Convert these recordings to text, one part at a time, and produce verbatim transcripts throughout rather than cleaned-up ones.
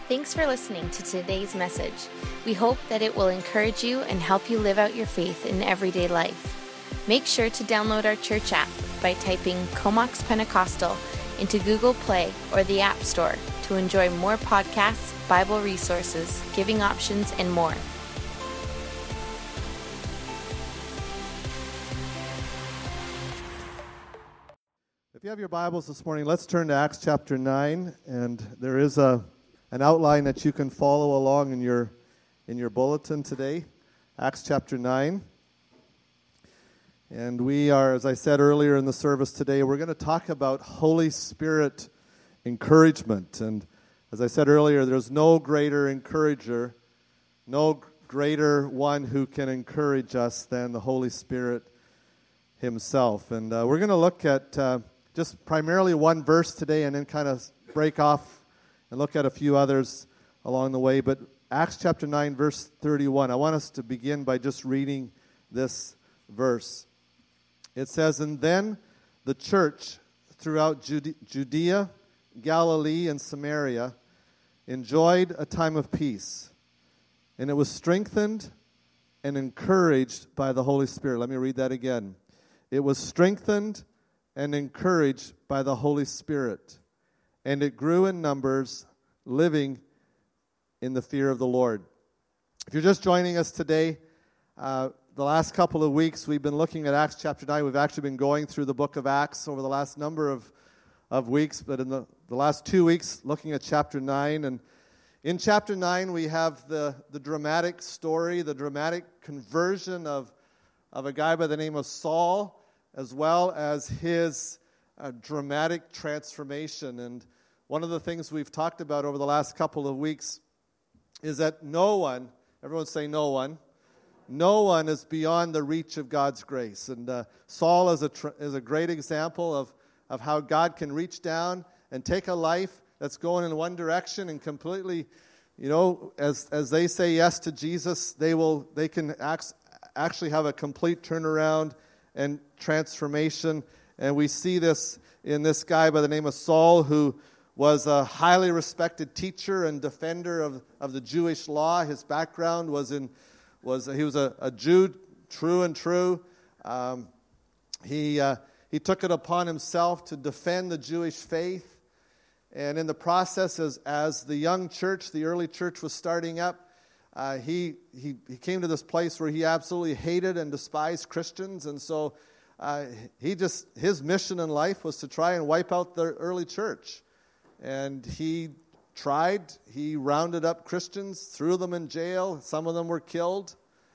Thanks for listening to today's message. We hope that it will encourage you and help you live out your faith in everyday life. Make sure to download our church app by typing Comox Pentecostal into Google Play or the App Store to enjoy more podcasts, Bible resources, giving options, and more. If you have your Bibles this morning, let's turn to Acts chapter nine, and there is a an outline that you can follow along in your in your bulletin today. Acts chapter nine. And we are, as I said earlier in the service today, we're going to talk about Holy Spirit encouragement. And as I said earlier, there's no greater encourager, no greater one who can encourage us than the Holy Spirit himself. And uh, we're going to look at uh, just primarily one verse today and then kind of break off and look at a few others along the way. But Acts chapter nine, verse thirty-one, I want us to begin by just reading this verse. It says, "And then the church throughout Judea, Galilee, and Samaria enjoyed a time of peace, and it was strengthened and encouraged by the Holy Spirit." Let me read that again. It was strengthened and encouraged by the Holy Spirit, and it grew in numbers, living in the fear of the Lord. If you're just joining us today, uh, the last couple of weeks we've been looking at Acts chapter nine. We've actually been going through the book of Acts over the last number of, of weeks, but in the, the last two weeks looking at chapter nine. And in chapter nine we have the, the dramatic story, the dramatic conversion of, of a guy by the name of Saul, as well as his uh, dramatic transformation. And one of the things we've talked about over the last couple of weeks is that no one, everyone say no one, no one is beyond the reach of God's grace. And uh, Saul is a tr- is a great example of, of how God can reach down and take a life that's going in one direction and completely, you know, as as they say yes to Jesus, they will they can act, actually have a complete turnaround and transformation. And we see this in this guy by the name of Saul, who was a highly respected teacher and defender of, of the Jewish law. His background was in was he was a, a Jew, true and true. Um, he uh, he took it upon himself to defend the Jewish faith, and in the process, as as the young church, the early church was starting up, uh, he he he came to this place where he absolutely hated and despised Christians, and so uh, he just his mission in life was to try and wipe out the early church. And he tried. He rounded up Christians, threw them in jail. Some of them were killed.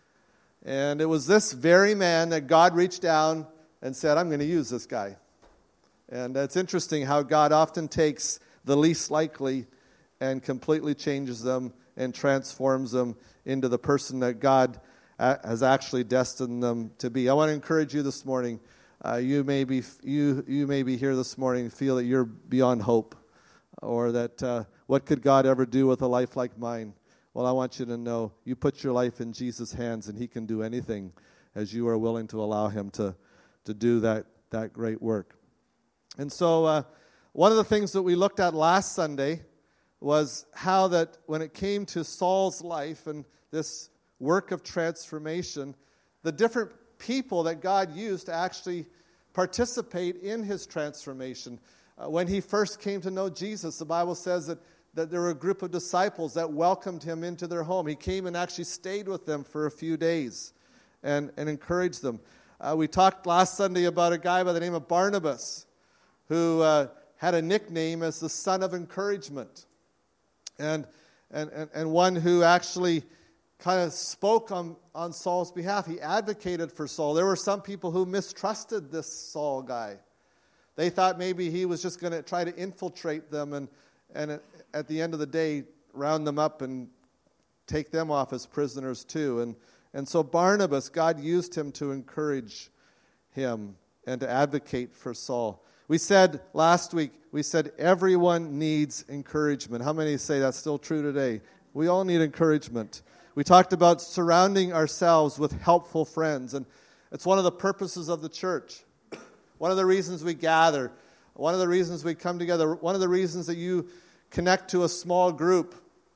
And it was this very man that God reached down and said, "I'm going to use this guy." And it's interesting how God often takes the least likely and completely changes them and transforms them into the person that God has actually destined them to be. I want to encourage you this morning. Uh, you may be you you may be here this morning and feel that you're beyond hope, or that uh, what could God ever do with a life like mine? Well, I want you to know you put your life in Jesus' hands, and He can do anything as you are willing to allow Him to, to do that, that great work. And so uh, one of the things that we looked at last Sunday was how that when it came to Saul's life and this work of transformation, the different people that God used to actually participate in his transformation. Uh, when he first came to know Jesus, the Bible says that, that there were a group of disciples that welcomed him into their home. He came and actually stayed with them for a few days and, and encouraged them. Uh, we talked last Sunday about a guy by the name of Barnabas who uh, had a nickname as the son of encouragement, and, and, and, and one who actually kind of spoke on, on Saul's behalf. He advocated for Saul. There were some people who mistrusted this Saul guy. They thought maybe he was just going to try to infiltrate them and, and at the end of the day, round them up and take them off as prisoners too. And, and so Barnabas, God used him to encourage him and to advocate for Saul. We said last week, we said everyone needs encouragement. How many say that's still true today? We all need encouragement. We talked about surrounding ourselves with helpful friends, and it's one of the purposes of the church. One of the reasons we gather, one of the reasons we come together, one of the reasons that you connect to a small group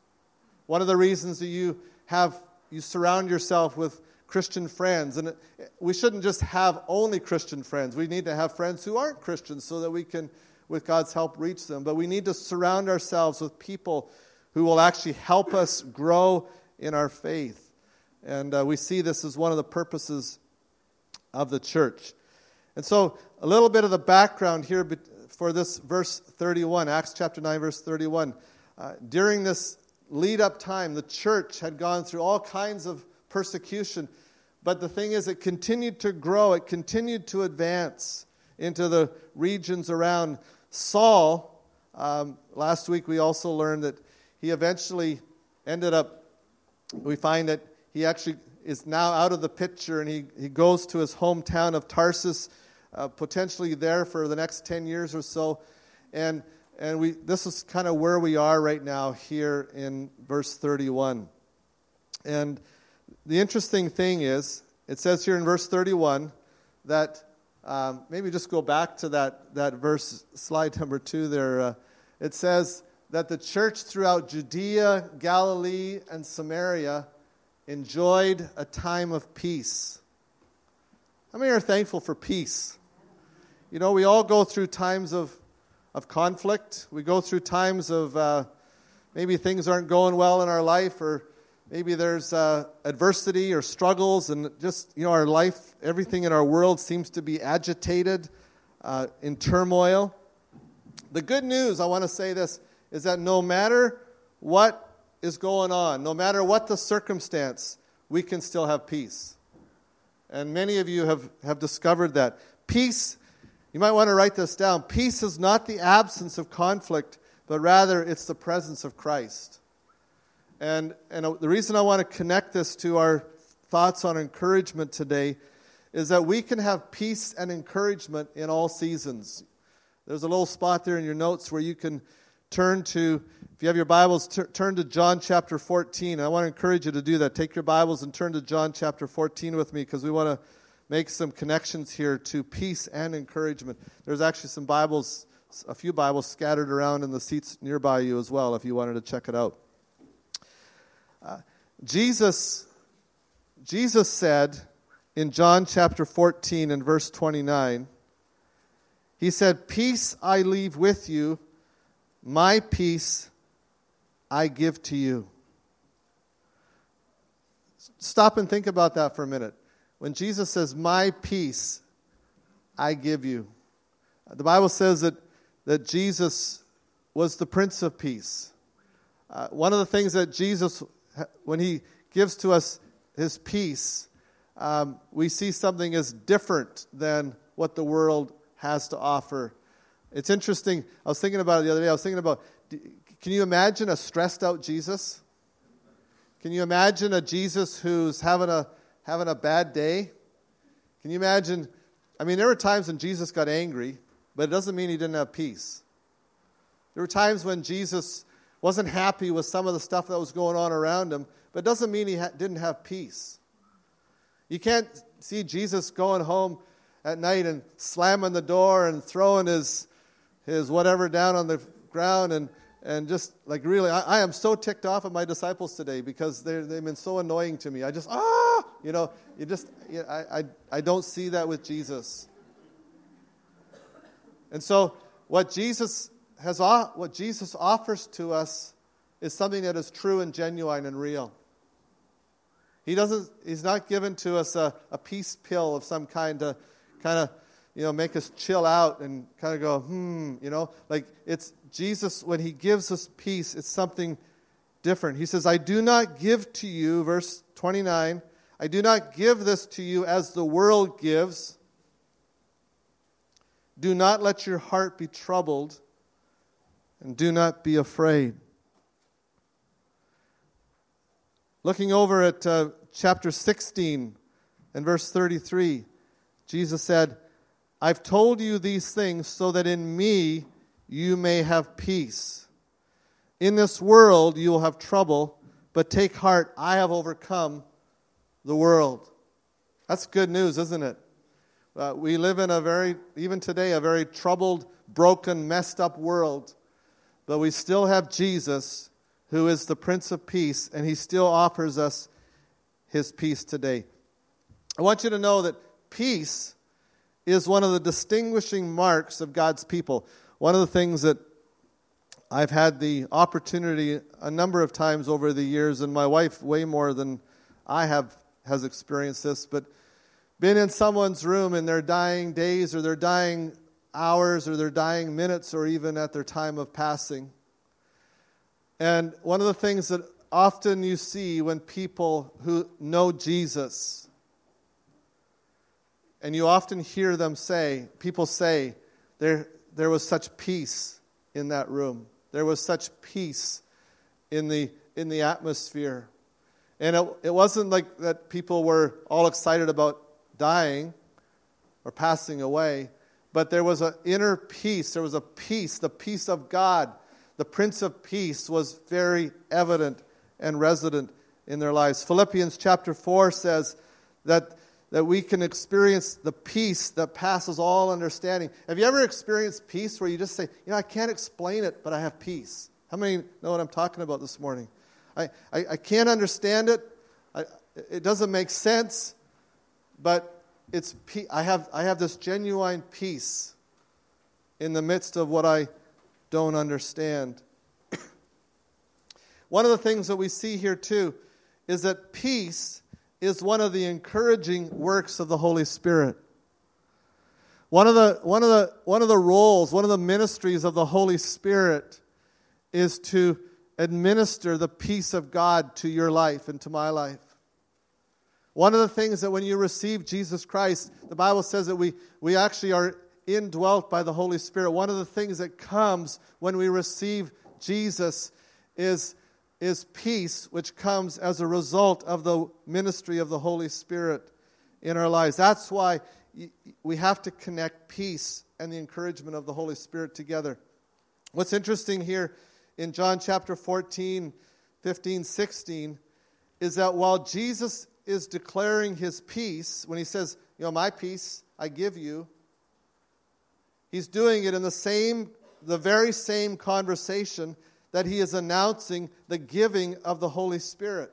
one of the reasons that you have, you surround yourself with Christian friends. And it, we shouldn't just have only Christian friends. We need to have friends who aren't Christians so that we can, with God's help, reach them. But we need to surround ourselves with people who will actually help us grow in our faith. And uh, we see this as one of the purposes of the church. And so a little bit of the background here for this verse thirty-one, Acts chapter nine, verse thirty-one. Uh, during this lead-up time, the church had gone through all kinds of persecution. But the thing is, it continued to grow. It continued to advance into the regions around. Saul, um, last week we also learned that he eventually ended up, we find that he actually is now out of the picture, and he, he goes to his hometown of Tarsus, uh, potentially there for the next ten years or so. And and we this is kind of where we are right now here in verse thirty-one. And the interesting thing is, it says here in verse thirty-one that, um, maybe just go back to that, that verse, slide number two there. Uh, it says that the church throughout Judea, Galilee, and Samaria enjoyed a time of peace. How many are thankful for peace? You know, we all go through times of, of conflict. We go through times of uh, maybe things aren't going well in our life, or maybe there's uh, adversity or struggles, and just, you know, our life, everything in our world seems to be agitated, uh, in turmoil. The good news, I want to say this, is that no matter what is going on, no matter what the circumstance, we can still have peace. And many of you have, have discovered that. Peace, you might want to write this down. Peace is not the absence of conflict, but rather it's the presence of Christ. And, and the reason I want to connect this to our thoughts on encouragement today is that we can have peace and encouragement in all seasons. There's a little spot there in your notes where you can turn to, if you have your Bibles, t- turn to John chapter fourteen. I want to encourage you to do that. Take your Bibles and turn to John chapter fourteen with me, because we want to make some connections here to peace and encouragement. There's actually some Bibles, a few Bibles scattered around in the seats nearby you as well, if you wanted to check it out. Uh, Jesus, Jesus said in John chapter fourteen and verse twenty-nine, he said, "Peace I leave with you, my peace I give to you." Stop and think about that for a minute. When Jesus says, "My peace I give you," the Bible says that, that Jesus was the Prince of Peace. Uh, one of the things that Jesus, when he gives to us his peace, um, we see something as different than what the world has to offer. It's interesting. I was thinking about it the other day. I was thinking about, can you imagine a stressed out Jesus? Can you imagine a Jesus who's having a having a bad day? Can you imagine? I mean, there were times when Jesus got angry, but it doesn't mean he didn't have peace. There were times when Jesus wasn't happy with some of the stuff that was going on around him, but it doesn't mean he ha- didn't have peace. You can't see Jesus going home at night and slamming the door and throwing his his whatever down on the ground and, and just like really, I, I am so ticked off at my disciples today because they're, they've been so annoying to me. I just, ah, you know, you just, you know, I, I, I don't see that with Jesus. And so what Jesus has, what Jesus offers to us is something that is true and genuine and real. He doesn't, he's not given to us a, a peace pill of some kind to kind of, you know, make us chill out and kind of go, hmm, you know, like it's Jesus, when he gives us peace, it's something different. He says, "I do not give to you," verse twenty-nine, "I do not give this to you as the world gives. Do not let your heart be troubled, and do not be afraid." Looking over at uh, chapter sixteen and verse thirty-three, Jesus said, "I've told you these things so that in me you may have peace. In this world you will have trouble, but take heart, I have overcome the world." That's good news, isn't it? Uh, we live in a very, even today, a very troubled, broken, messed up world, but we still have Jesus who is the Prince of Peace, and he still offers us his peace today. I want you to know that peace is one of the distinguishing marks of God's people. One of the things that I've had the opportunity a number of times over the years, and my wife way more than I have has experienced this, but been in someone's room in their dying days or their dying hours or their dying minutes or even at their time of passing. And one of the things that often you see when people who know Jesus, and you often hear them say, people say, there, there was such peace in that room. There was such peace in the in the atmosphere. And it, it wasn't like that people were all excited about dying or passing away, but there was an inner peace. There was a peace, the peace of God. The Prince of Peace was very evident and resident in their lives. Philippians chapter four says that, that we can experience the peace that passes all understanding. Have you ever experienced peace where you just say, you know, I can't explain it, but I have peace? How many know what I'm talking about this morning? I, I, I can't understand it. I, it doesn't make sense, but it's I have I have this genuine peace in the midst of what I don't understand. One of the things that we see here too is that peace is one of the encouraging works of the Holy Spirit. One of the one of the one of the roles, one of the ministries of the Holy Spirit is to administer the peace of God to your life and to my life. One of the things that when you receive Jesus Christ, the Bible says that we, we actually are indwelt by the Holy Spirit. One of the things that comes when we receive Jesus is, is peace, which comes as a result of the ministry of the Holy Spirit in our lives. That's why we have to connect peace and the encouragement of the Holy Spirit together. What's interesting here in John chapter fourteen, fifteen, sixteen, is that while Jesus is declaring his peace, when he says, you know, my peace I give you, he's doing it in the same, the very same conversation that he is announcing the giving of the Holy Spirit.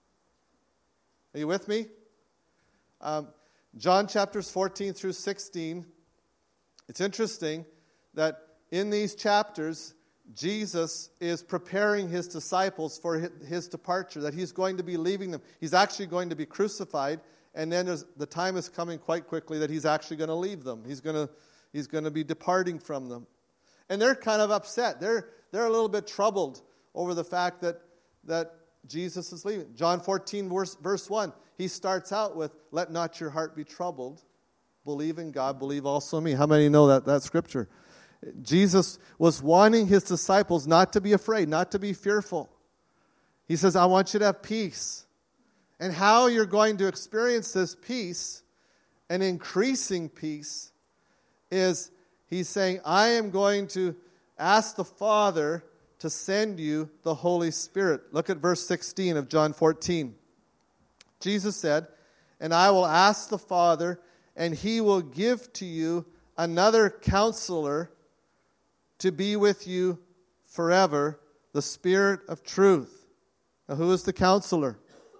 Are you with me? Um, John chapters fourteen through sixteen, it's interesting that in these chapters, Jesus is preparing his disciples for his departure, that he's going to be leaving them. He's actually going to be crucified, and then there's, the time is coming quite quickly that he's actually going to leave them. He's going to he's going to be departing from them. And they're kind of upset. They're they're a little bit troubled over the fact that that Jesus is leaving. John fourteen, verse, verse one, he starts out with, let not your heart be troubled. Believe in God, believe also in me. How many know that, that scripture? Jesus was wanting his disciples not to be afraid, not to be fearful. He says, I want you to have peace. And how you're going to experience this peace, an increasing peace, is he's saying, I am going to ask the Father to send you the Holy Spirit. Look at verse sixteen of John fourteen. Jesus said, and I will ask the Father, and he will give to you another counselor to be with you forever, the Spirit of truth. Now, who is the counselor?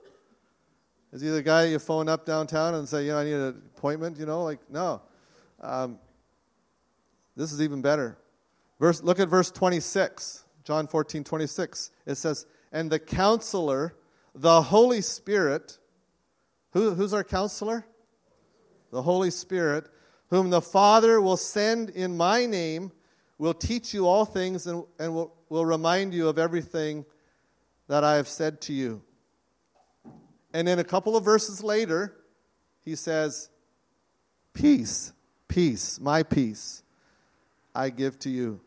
Is he the guy you phone up downtown and say, you know, I need an appointment, you know? Like, no. Um, this is even better. Verse, look at verse twenty-six, John fourteen, twenty-six. It says, and the counselor, the Holy Spirit, who, who's our counselor? The Holy Spirit, whom the Father will send in my name, will teach you all things and, and will, will remind you of everything that I have said to you. And then a couple of verses later, he says, peace, peace, my peace, I give to you.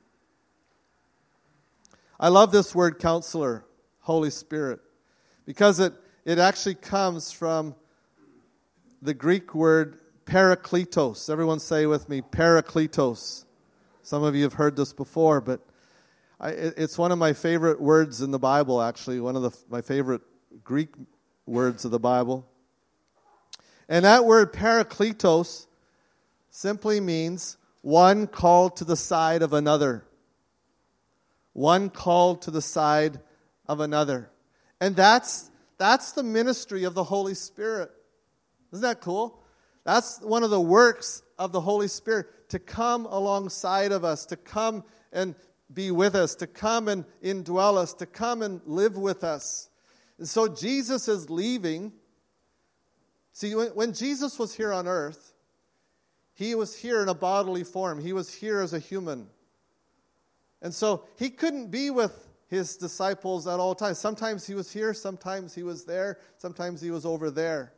I love this word counselor, Holy Spirit, because it, it actually comes from the Greek word parakletos. Everyone say with me, parakletos. Some of you have heard this before, but I, it's one of my favorite words in the Bible, actually, one of the, my favorite Greek words of the Bible. And that word parakletos simply means one called to the side of another. One called to the side of another. And that's that's the ministry of the Holy Spirit. Isn't that cool? That's one of the works of the Holy Spirit, to come alongside of us, to come and be with us, to come and indwell us, to come and live with us. And so Jesus is leaving. See, when, when Jesus was here on earth, he was here in a bodily form. He was here as a human. And so he couldn't be with his disciples at all times. Sometimes he was here, sometimes he was there, sometimes he was over there.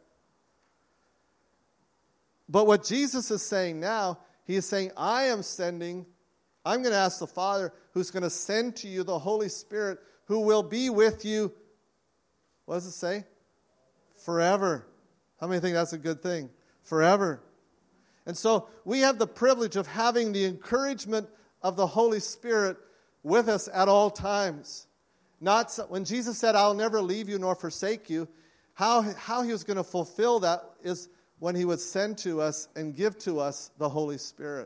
But what Jesus is saying now, he is saying, I am sending, I'm going to ask the Father who's going to send to you the Holy Spirit, who will be with you, what does it say? Forever. How many think that's a good thing? Forever. And so we have the privilege of having the encouragement of the Holy Spirit with us at all times. Not so, when Jesus said, I'll never leave you nor forsake you, how, how he was going to fulfill that is when he would send to us and give to us the Holy Spirit.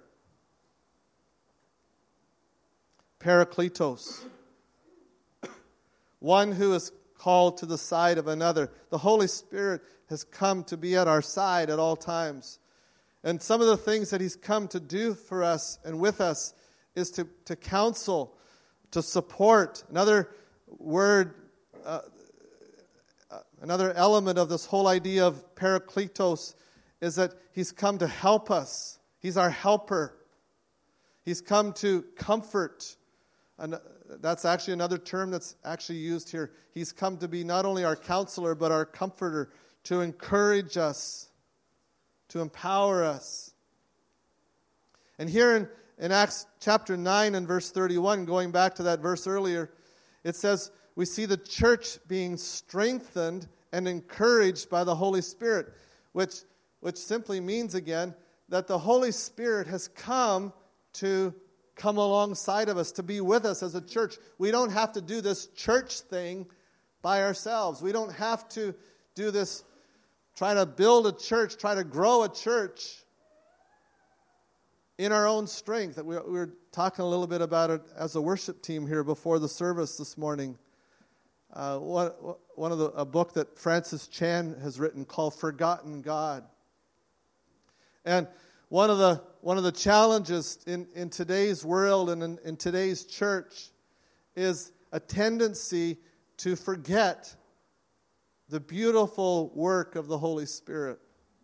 Parakletos. One who is called to the side of another. The Holy Spirit has come to be at our side at all times. And some of the things that he's come to do for us and with us is to, to counsel, to support. Another word, uh, another element of this whole idea of Parakletos is that he's come to help us. He's our helper. He's come to comfort. And that's actually another term that's actually used here. He's come to be not only our counselor, but our comforter, to encourage us, to empower us. And here in, in Acts chapter nine and verse thirty-one, going back to that verse earlier, it says, we see the church being strengthened and encouraged by the Holy Spirit, which, which simply means, again, that the Holy Spirit has come to come alongside of us, to be with us as a church. We don't have to do this church thing by ourselves. We don't have to do this, try to build a church, try to grow a church in our own strength. We were talking a little bit about it as a worship team here before the service this morning. Uh, one, one of the a book that Francis Chan has written called Forgotten God. And one of the one of the challenges in, in today's world and in, in today's church is a tendency to forget the beautiful work of the Holy Spirit.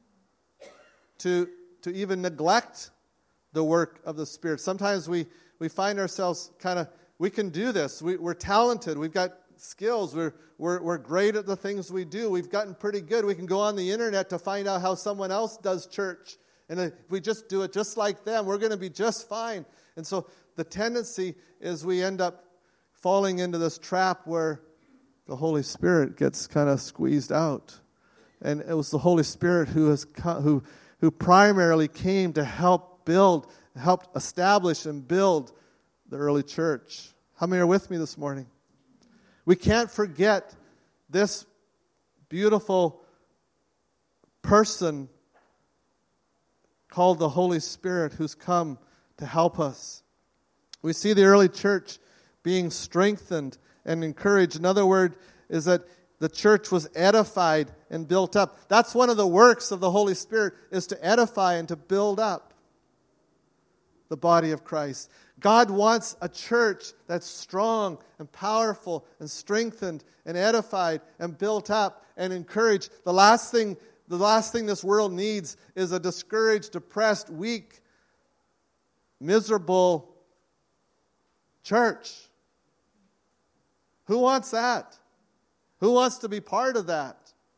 To to even neglect the work of the Spirit. Sometimes we, we find ourselves kind of, we can do this. We, we're talented. We've got skills. We're, we're, we're great at the things we do. We've gotten pretty good. We can go on the internet to find out how someone else does church. And if we just do it just like them, we're going to be just fine. And so the tendency is we end up falling into this trap where the Holy Spirit gets kind of squeezed out. And it was the Holy Spirit who has come, who who primarily came to help build, helped establish and build the early church. How many are with me this morning? We can't forget this beautiful person called the Holy Spirit who's come to help us. We see the early church being strengthened and encouraged. Another word is that the church was edified and built up. That's one of the works of the Holy Spirit, is to edify and to build up the body of Christ. God wants a church that's strong and powerful and strengthened and edified and built up and encouraged. The last thing, the last thing this world needs is a discouraged, depressed, weak, miserable church. Who wants that? Who wants to be part of that?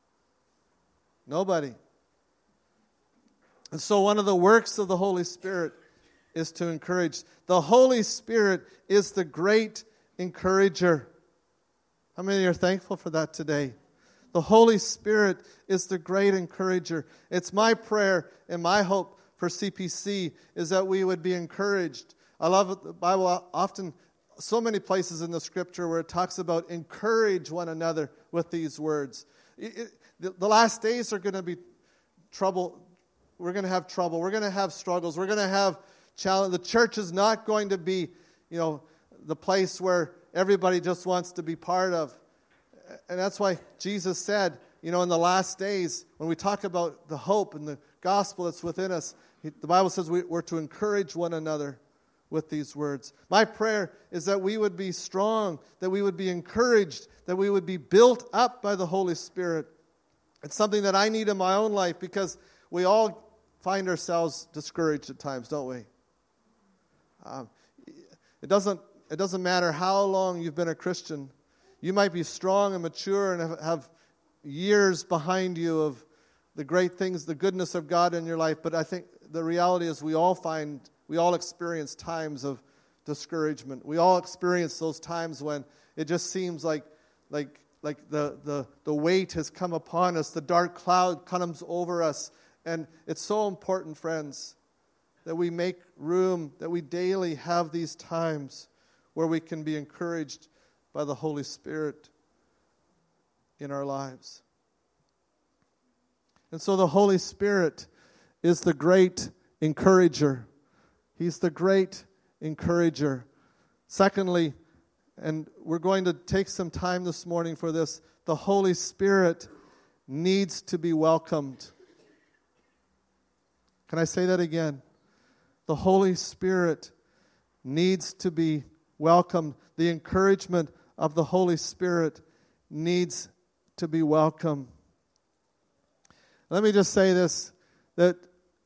Nobody. And so one of the works of the Holy Spirit is to encourage. The Holy Spirit is the great encourager. How many are thankful for that today? The Holy Spirit is the great encourager. It's my prayer and my hope for C P C is that we would be encouraged. I love it. The Bible often, so many places in the Scripture where it talks about encourage one another with these words. It, it, the, the last days are going to be trouble. We're going to have trouble. We're going to have struggles. We're going to have challenge. The church is not going to be, you know, the place where everybody just wants to be part of. And that's why Jesus said, you know, in the last days, when we talk about the hope and the gospel that's within us, the Bible says we, we're to encourage one another with these words. My prayer is that we would be strong, that we would be encouraged, that we would be built up by the Holy Spirit. It's something that I need in my own life because we all find ourselves discouraged at times, don't we? Um, it doesn't it doesn't matter how long you've been a Christian. You might be strong and mature and have, have years behind you of the great things, the goodness of God in your life, but I think the reality is we all find, we all experience times of discouragement. We all experience those times when it just seems like like like the, the, the weight has come upon us, the dark cloud comes over us. And it's so important, friends, that we make room, that we daily have these times where we can be encouraged by the Holy Spirit in our lives. And so the Holy Spirit is the great encourager. He's the great encourager. Secondly, and we're going to take some time this morning for this, the Holy Spirit needs to be welcomed. Can I say that again? The Holy Spirit needs to be welcomed. The encouragement of the Holy Spirit needs to be welcomed. Let me just say this, that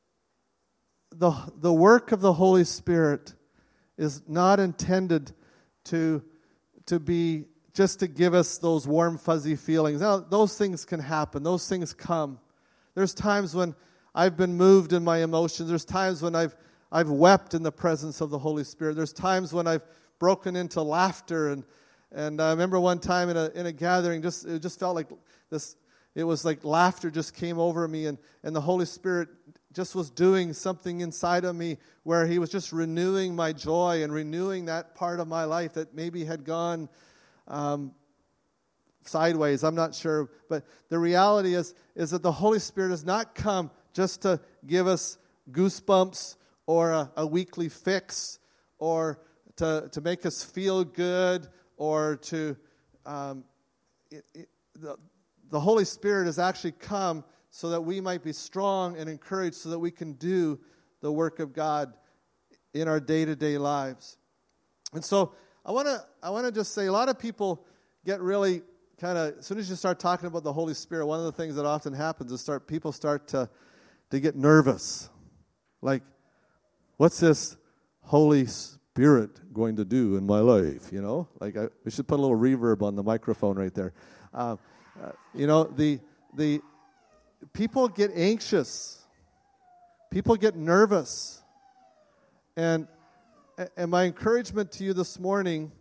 the, the work of the Holy Spirit is not intended to, to be just to give us those warm, fuzzy feelings. Now, those things can happen. Those things come. There's times when I've been moved in my emotions. There's times when I've I've wept in the presence of the Holy Spirit. There's times when I've broken into laughter, and and I remember one time in a in a gathering, just it just felt like this. It was like laughter just came over me, and and the Holy Spirit just was doing something inside of me where He was just renewing my joy and renewing that part of my life that maybe had gone um, sideways. I'm not sure, but the reality is is that the Holy Spirit has not come just to give us goosebumps or a, a weekly fix or to, to make us feel good or to... Um, it, it, the, the Holy Spirit has actually come so that we might be strong and encouraged so that we can do the work of God in our day-to-day lives. And so I want to I want to just say a lot of people get really kind of... As soon as you start talking about the Holy Spirit, one of the things that often happens is start people start to... to get nervous. Like, what's this Holy Spirit going to do in my life, you know? Like, I, we should put a little reverb on the microphone right there. Uh, uh, you know, the the people get anxious. People get nervous. And, and my encouragement to you this morning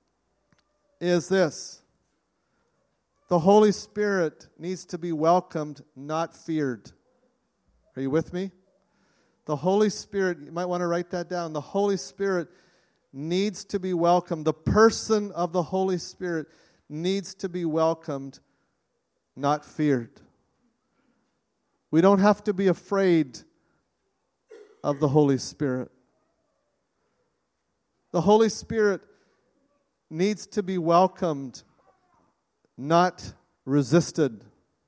is this. The Holy Spirit needs to be welcomed, not feared. Are you with me? The Holy Spirit, you might want to write that down. The Holy Spirit needs to be welcomed. The person of the Holy Spirit needs to be welcomed, not feared. We don't have to be afraid of the Holy Spirit. The Holy Spirit needs to be welcomed, not resisted.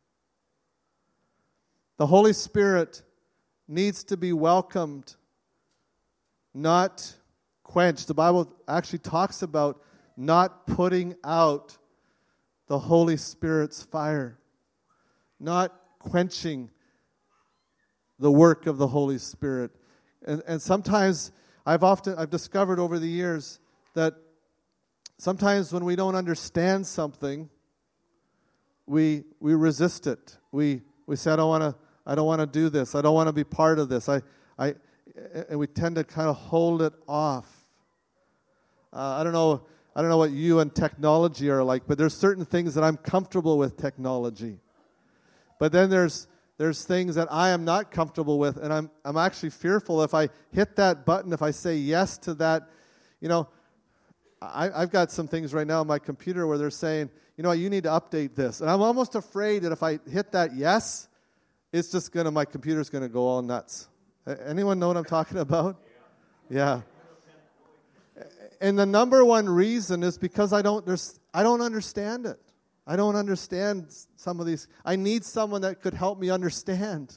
The Holy Spirit needs to be welcomed, not quenched. The Bible actually talks about not putting out the Holy Spirit's fire, not quenching the work of the Holy Spirit. And, and sometimes I've often I've discovered over the years that sometimes when we don't understand something, we we resist it. We we say, I don't want to I don't want to do this. I don't want to be part of this. I I and we tend to kind of hold it off. Uh, I don't know I don't know what you and technology are like, but there's certain things that I'm comfortable with technology. But then there's there's things that I am not comfortable with, and I'm I'm actually fearful if I hit that button, if I say yes to that, you know, I, I've got some things right now on my computer where they're saying, you know what, you need to update this. And I'm almost afraid that if I hit that yes, it's just going to, my computer's going to go all nuts. Anyone know what I'm talking about? Yeah. and the number one reason is because I don't, there's, I don't understand it. I don't understand some of these. I need someone that could help me understand.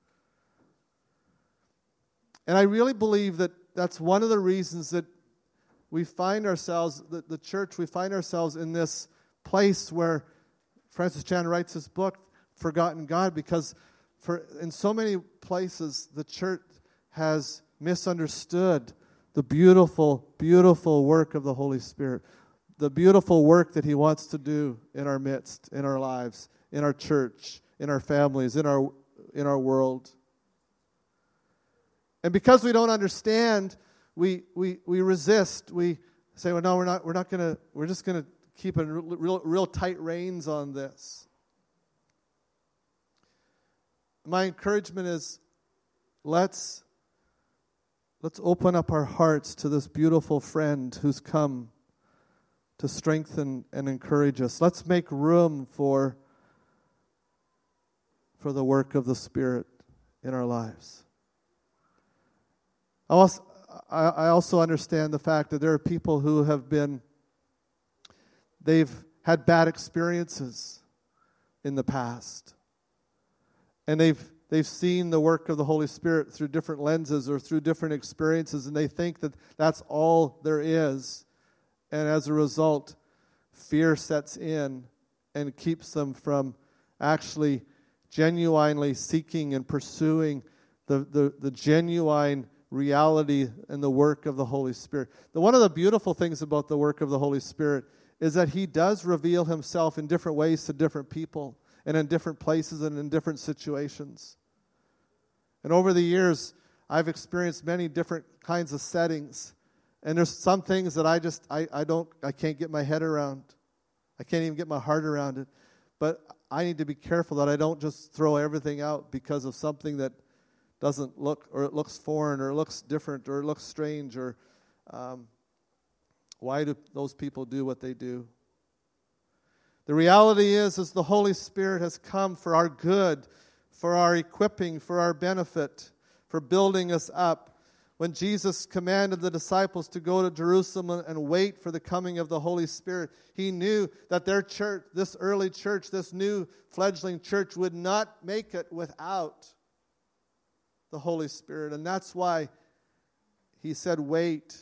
And I really believe that that's one of the reasons that we find ourselves, the, the church, we find ourselves in this place where Francis Chan writes his book, Forgotten God, because for in so many places the church has misunderstood the beautiful, beautiful work of the Holy Spirit, the beautiful work that He wants to do in our midst, in our lives, in our church, in our families, in our in our world. And because we don't understand, we we we resist. We say, "Well, no, we're not. We're not going to. We're just going to keep a real, real tight reins on this." My encouragement is, let's let's open up our hearts to this beautiful friend who's come to strengthen and encourage us. Let's make room for for the work of the Spirit in our lives. I also, I also understand the fact that there are people who have been, they've had bad experiences in the past. And they've they've seen the work of the Holy Spirit through different lenses or through different experiences, and they think that that's all there is. And as a result, fear sets in and keeps them from actually genuinely seeking and pursuing the, the, the genuine reality and the work of the Holy Spirit. The, one of the beautiful things about the work of the Holy Spirit is that He does reveal Himself in different ways to different people and in different places and in different situations. And over the years, I've experienced many different kinds of settings. And there's some things that I just, I, I don't, I can't get my head around. I can't even get my heart around it. But I need to be careful that I don't just throw everything out because of something that doesn't look, or it looks foreign, or it looks different, or it looks strange, or um, why do those people do what they do? The reality is, is the Holy Spirit has come for our good, for our equipping, for our benefit, for building us up. When Jesus commanded the disciples to go to Jerusalem and wait for the coming of the Holy Spirit, He knew that their church, this early church, this new fledgling church, would not make it without the Holy Spirit. And that's why He said, wait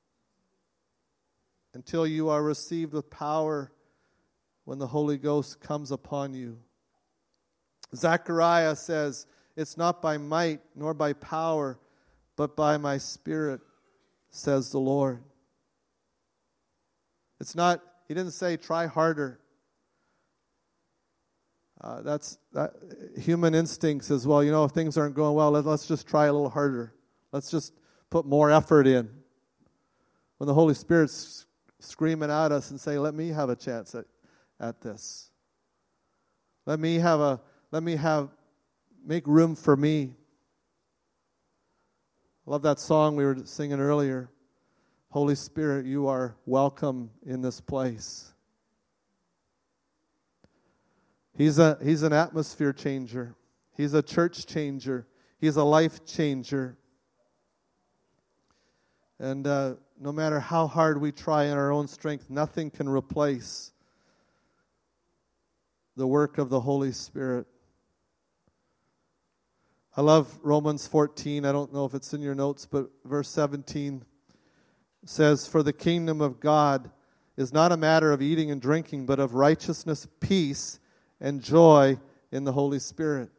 until you are received with power when the Holy Ghost comes upon you. Zechariah says, it's not by might nor by power, but by my Spirit, says the Lord. It's not, He didn't say try harder. Uh, that's that human instincts as well. You know, if things aren't going well, let, let's just try a little harder. Let's just put more effort in. When the Holy Spirit's screaming at us and saying, let me have a chance at, at this. Let me have a, let me have, make room for me. I love that song we were singing earlier. Holy Spirit, you are welcome in this place. He's a he's an atmosphere changer. He's a church changer. He's a life changer. And uh, no matter how hard we try in our own strength, nothing can replace the work of the Holy Spirit. I love Romans fourteen. I don't know if it's in your notes, but verse seventeen says, for the kingdom of God is not a matter of eating and drinking, but of righteousness, peace, and joy in the Holy Spirit.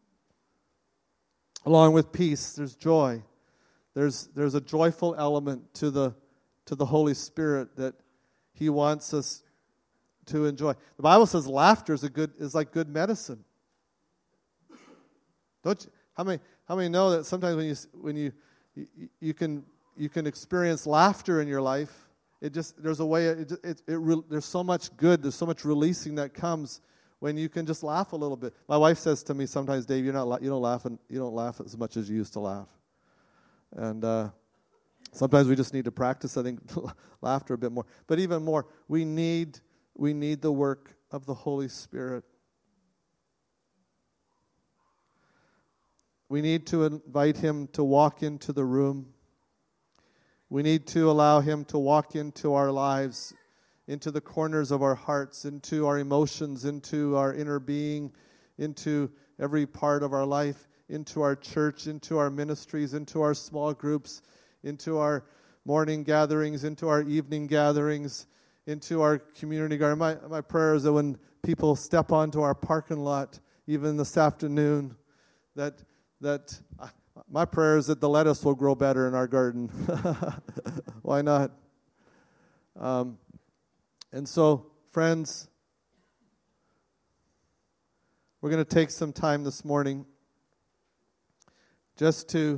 Along with peace, there's joy. There's there's a joyful element to the to the Holy Spirit that He wants us to enjoy. The Bible says laughter is a good is like good medicine. Don't you? How many how many know that sometimes when you when you you, you can you can experience laughter in your life? It just there's a way it it, it re, there's so much good, there's so much releasing that comes when you can just laugh a little bit. My wife says to me sometimes, Dave, you're not you don't laugh and you don't laugh as much as you used to laugh. And uh, sometimes we just need to practice, I think, laughter a bit more. But even more, we need we need the work of the Holy Spirit. We need to invite Him to walk into the room. We need to allow Him to walk into our lives, into the corners of our hearts, into our emotions, into our inner being, into every part of our life, into our church, into our ministries, into our small groups, into our morning gatherings, into our evening gatherings, into our community garden. My, my prayer is that when people step onto our parking lot, even this afternoon, that that uh, my prayer is that the lettuce will grow better in our garden. Why not? Um, and so, friends, we're going to take some time this morning just to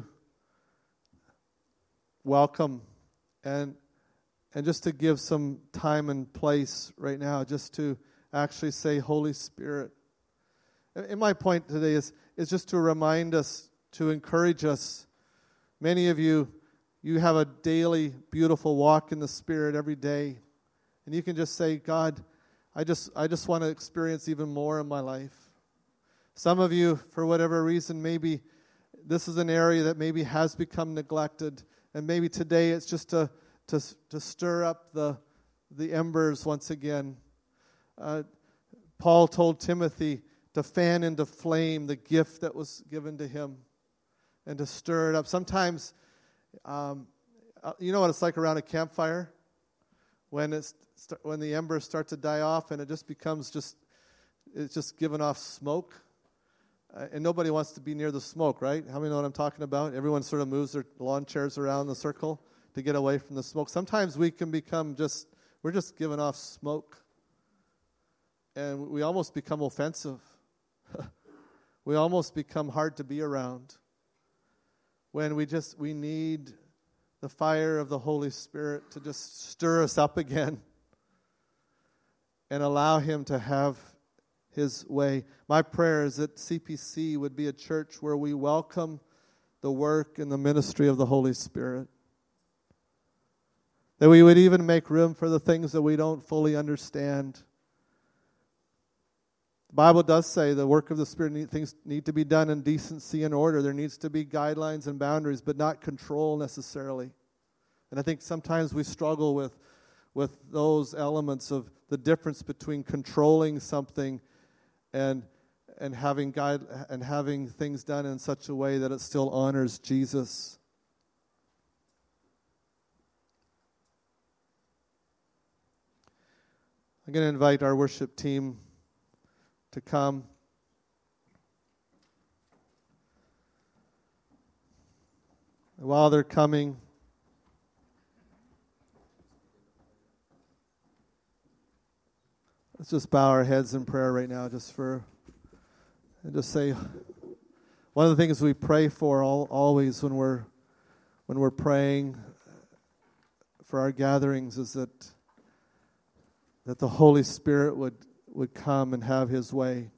welcome and and just to give some time and place right now, just to actually say, Holy Spirit. And my point today is, is just to remind us, to encourage us. Many of you, you have a daily, beautiful walk in the Spirit every day. And you can just say, God, I just I just want to experience even more in my life. Some of you, for whatever reason, maybe this is an area that maybe has become neglected. And maybe today it's just to to, to stir up the, the embers once again. Uh, Paul told Timothy to fan into flame the gift that was given to him and to stir it up. Sometimes, um, you know what it's like around a campfire? When it's when the embers start to die off and it just becomes just, it's just giving off smoke. Uh, and nobody wants to be near the smoke, right? How many know what I'm talking about? Everyone sort of moves their lawn chairs around in the circle to get away from the smoke. Sometimes we can become just, we're just giving off smoke. And we almost become offensive. We almost become hard to be around. When we just, we need the fire of the Holy Spirit to just stir us up again and allow Him to have His way. My prayer is that C P C would be a church where we welcome the work and the ministry of the Holy Spirit. That we would even make room for the things that we don't fully understand. The Bible does say the work of the Spirit, need, things need to be done in decency and order. There needs to be guidelines and boundaries, but not control necessarily. And I think sometimes we struggle with, with those elements of the difference between controlling something and and having guide and having things done in such a way that it still honors Jesus. I'm going to invite our worship team to come. And while they're coming, let's just bow our heads in prayer right now, just for, and just say, one of the things we pray for all, always when we're when we're praying for our gatherings is that that the Holy Spirit would, would come and have His way.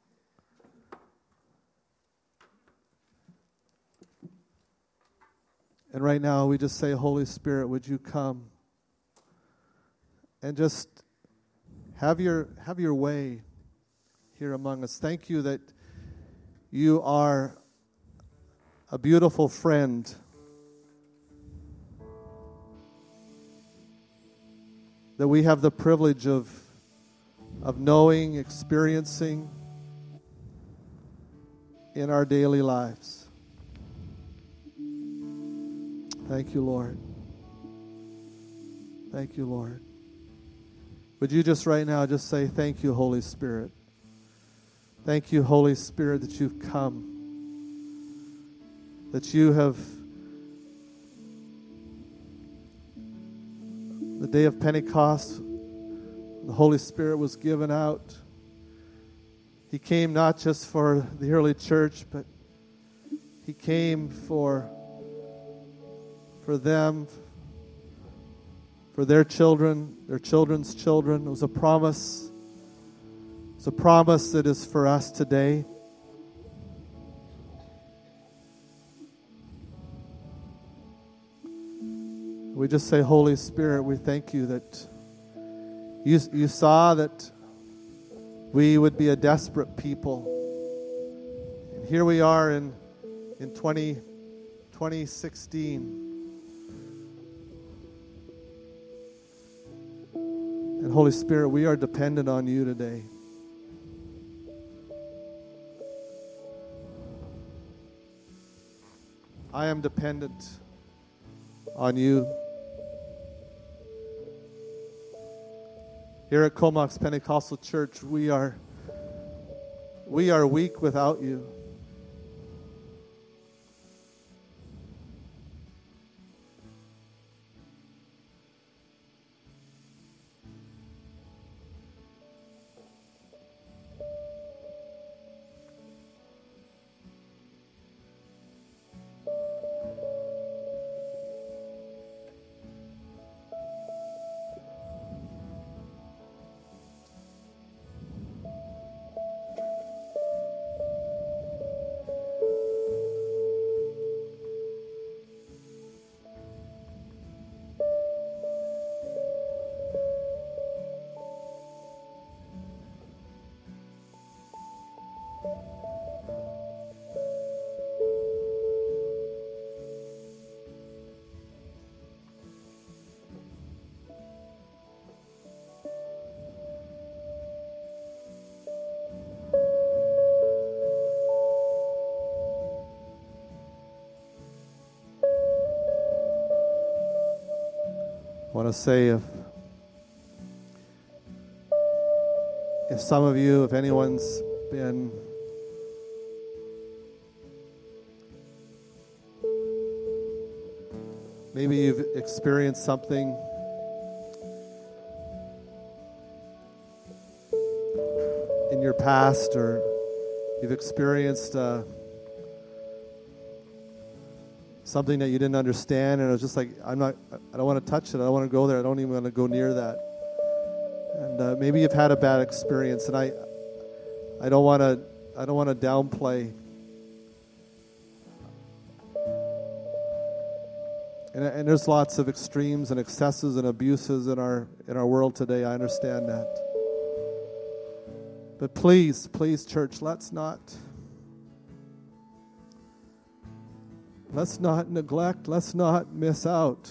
And right now we just say, Holy Spirit, would you come and just have your have your way here among us. Thank you that you are a beautiful friend. That we have the privilege of, of knowing, experiencing in our daily lives. Thank you, Lord. Thank you, Lord. Would you just right now just say, thank you, Holy Spirit. Thank you, Holy Spirit, that you've come. That you have, the day of Pentecost, the Holy Spirit was given out. He came not just for the early church, but He came for, for them, for their children, their children's children. It was a promise. It's a promise that is for us today. We just say, Holy Spirit, we thank you that you, you saw that we would be a desperate people. And here we are in, in twenty, twenty sixteen. Holy Spirit, we are dependent on you today. I am dependent on you. Here at Comox Pentecostal Church, we are we are weak without you. I want to say if if some of you, if anyone's been maybe you've experienced something in your past, or you've experienced uh, something that you didn't understand, and it was just like, I'm not, I don't want to touch it. I don't want to go there. I don't even want to go near that. And uh, maybe you've had a bad experience, and I, I don't want to, I don't want to downplay. And, and there's lots of extremes and excesses and abuses in our in our world today. I understand that. But please, please, church, let's not. Let's not neglect, let's not miss out.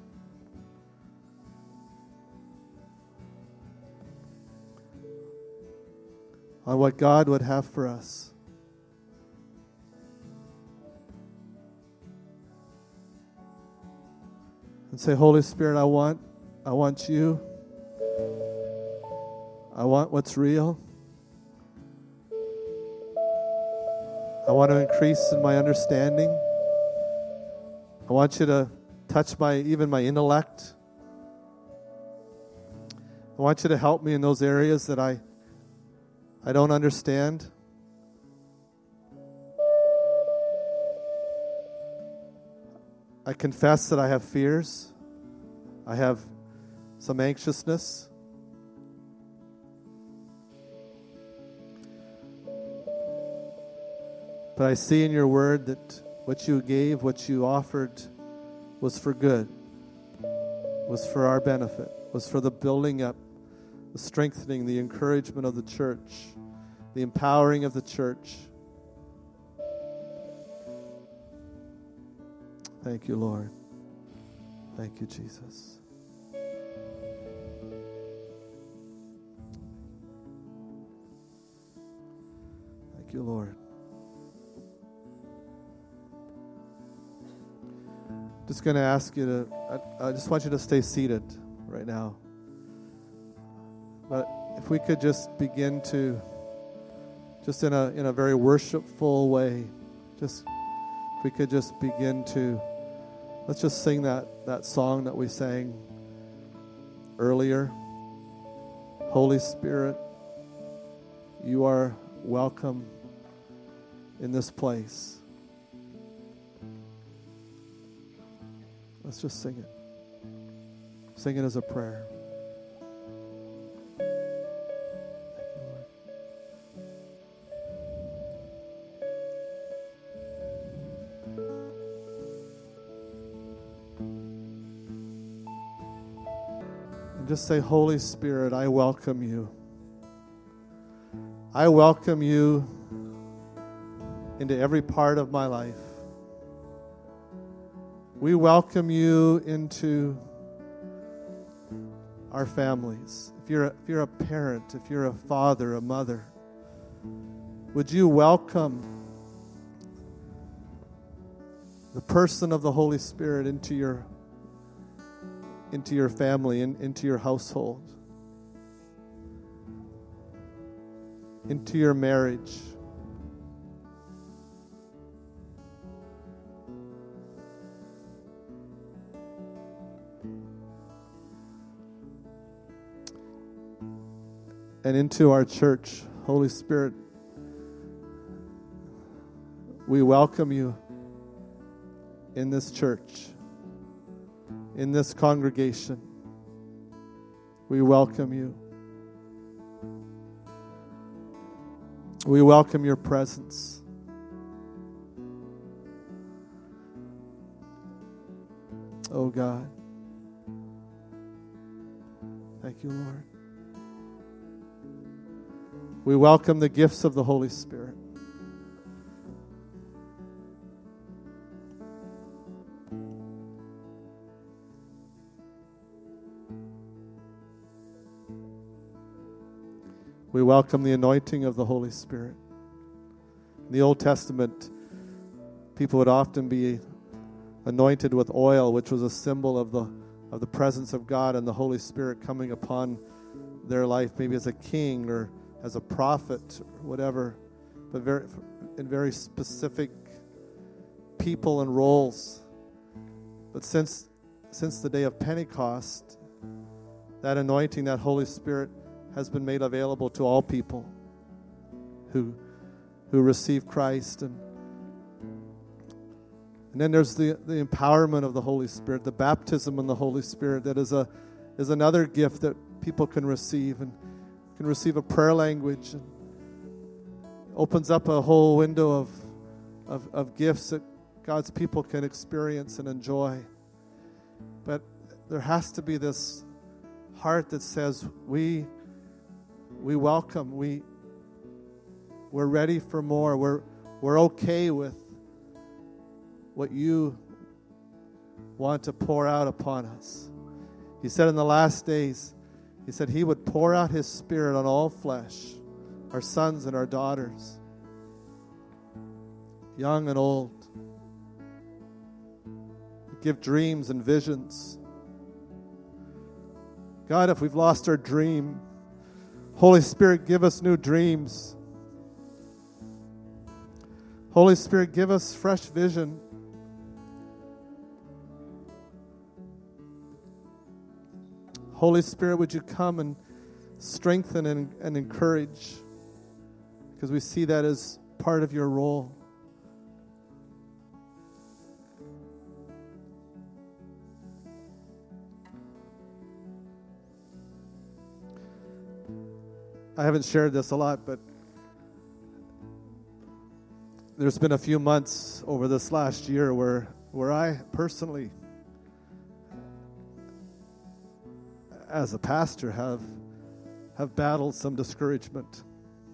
On what God would have for us. And say, Holy Spirit, I want, I want you. I want what's real. I want to increase in my understanding. I want you to touch my, even my intellect. I want you to help me in those areas that I, I don't understand. I confess that I have fears. I have some anxiousness. But I see in your word that what you gave, what you offered, was for good, was for our benefit, was for the building up, the strengthening, the encouragement of the church, the empowering of the church. Thank you, Lord. Thank you, Jesus. Thank you, Lord. Just going to ask you to, I, I just want you to stay seated right now. But if we could just begin to, just in a in a very worshipful way, just, if we could just begin to, let's just sing that, that song that we sang earlier. Holy Spirit, you are welcome in this place. Let's just sing it. Sing it as a prayer. Thank you, Lord. And just say, Holy Spirit, I welcome you. I welcome you into every part of my life. We welcome you into our families. If you're a, if you're a parent, if you're a father, a mother, would you welcome the person of the Holy Spirit into your into your family, in, into your household, into your marriage? And into our church. Holy Spirit, we welcome you in this church, in this congregation. We welcome you. We welcome your presence. Oh God. Thank you, Lord. We welcome the gifts of the Holy Spirit. We welcome the anointing of the Holy Spirit. In the Old Testament, people would often be anointed with oil, which was a symbol of the of the presence of God and the Holy Spirit coming upon their life, maybe as a king or as a prophet or whatever, but very in very specific people and roles. But since since the day of Pentecost, that anointing, that Holy Spirit has been made available to all people who who receive Christ. And and then there's the, the empowerment of the Holy Spirit, the baptism in the Holy Spirit, that is a is another gift that people can receive, and can receive a prayer language, and opens up a whole window of of, of gifts that God's people can experience and enjoy. But there has to be this heart that says, we we welcome, we we're ready for more. We're we're okay with what you want to pour out upon us. He said in the last days, he said he would pour out his Spirit on all flesh, our sons and our daughters, young and old. Give dreams and visions. God, if we've lost our dream, Holy Spirit, give us new dreams. Holy Spirit, give us fresh vision. Holy Spirit, would you come and strengthen and, and encourage? Because we see that as part of your role. I haven't shared this a lot, but there's been a few months over this last year where where I personally, as a pastor, have have battled some discouragement.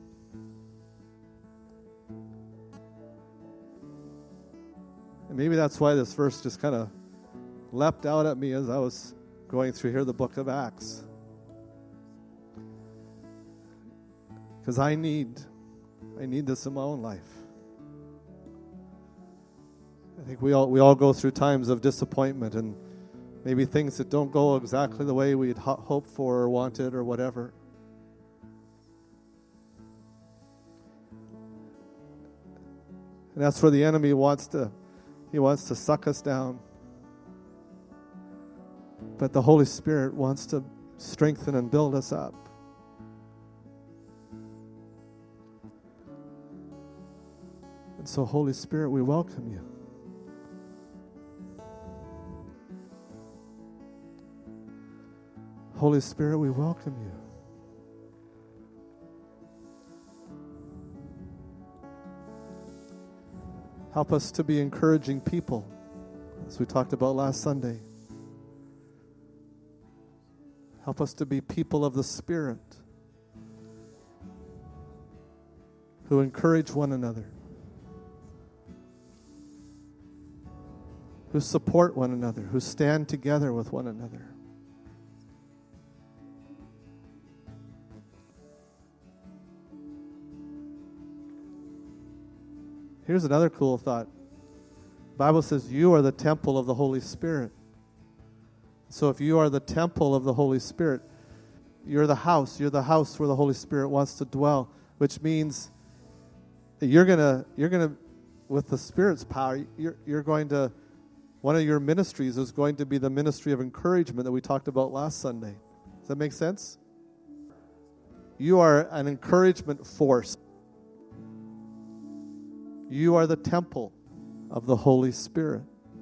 And maybe that's why this verse just kind of leapt out at me as I was going through here the book of Acts. Because I need, I need this in my own life. I think we all we all go through times of disappointment and maybe things that don't go exactly the way we'd ho- hoped for or wanted or whatever. And that's where the enemy wants to, he wants to suck us down. But the Holy Spirit wants to strengthen and build us up. And so, Holy Spirit, we welcome you. Holy Spirit, we welcome you. Help us to be encouraging people, as we talked about last Sunday. Help us to be people of the Spirit who encourage one another, who support one another, who stand together with one another. Here's another cool thought. The Bible says you are the temple of the Holy Spirit. So if you are the temple of the Holy Spirit, you're the house. You're the house where the Holy Spirit wants to dwell, which means that you're gonna, you're gonna, with the Spirit's power, you're, you're going to, one of your ministries is going to be the ministry of encouragement that we talked about last Sunday. Does that make sense? You are an encouragement force. You are the temple of the Holy Spirit.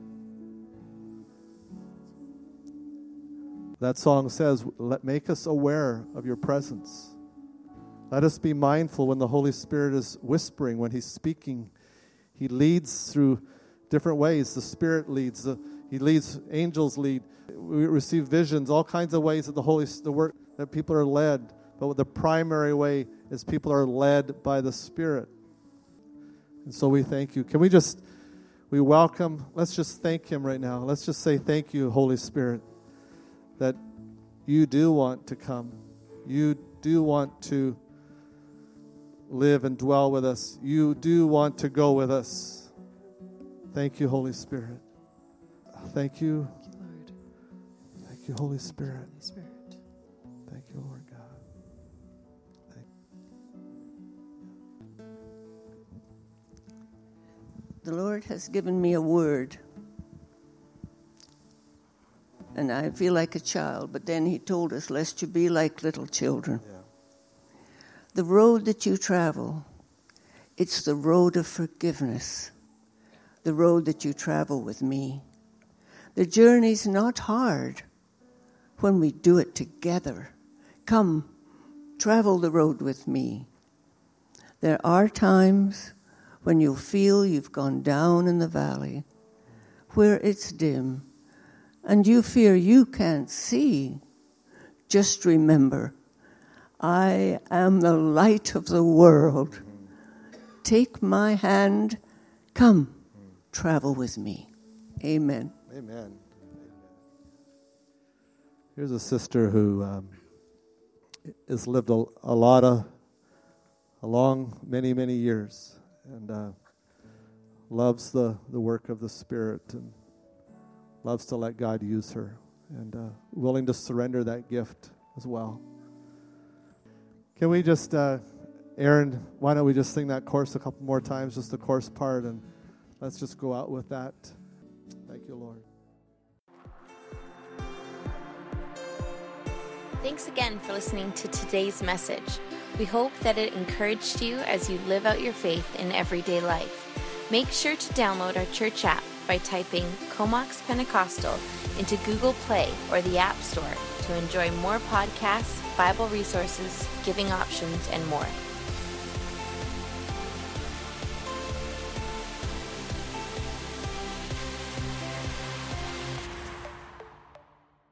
That song says, "Let make us aware of your presence." Let us be mindful when the Holy Spirit is whispering, when he's speaking. He leads through different ways. The Spirit leads. The, he leads. Angels lead. We receive visions. All kinds of ways that the Holy, the work that people are led. But the primary way is people are led by the Spirit. And so we thank you. Can we just, we welcome, let's just thank him right now. Let's just say thank you, Holy Spirit, that you do want to come. You do want to live and dwell with us. You do want to go with us. Thank you, Holy Spirit. Thank you. Thank you, Lord. Thank you, Holy Spirit. Holy Spirit. Thank you, Lord God. Thank The Lord has given me a word. And I feel like a child, but then he told us, lest you be like little children. Yeah. The road that you travel, it's the road of forgiveness. The road that you travel with me. The journey's not hard when we do it together. Come, travel the road with me. There are times when you'll feel you've gone down in the valley, where it's dim, and you fear you can't see. Just remember, I am the light of the world. Take my hand. Come, travel with me. Amen. Amen. Here's a sister who um, has lived a, a lot of, a long, many, many years, and uh, loves the, the work of the Spirit, and loves to let God use her, and uh, willing to surrender that gift as well. Can we just, uh, Aaron, why don't we just sing that chorus a couple more times, just the chorus part, and let's just go out with that. Thank you, Lord. Thanks again for listening to today's message. We hope that it encouraged you as you live out your faith in everyday life. Make sure to download our church app by typing Comox Pentecostal into Google Play or the App Store to enjoy more podcasts, Bible resources, giving options, and more.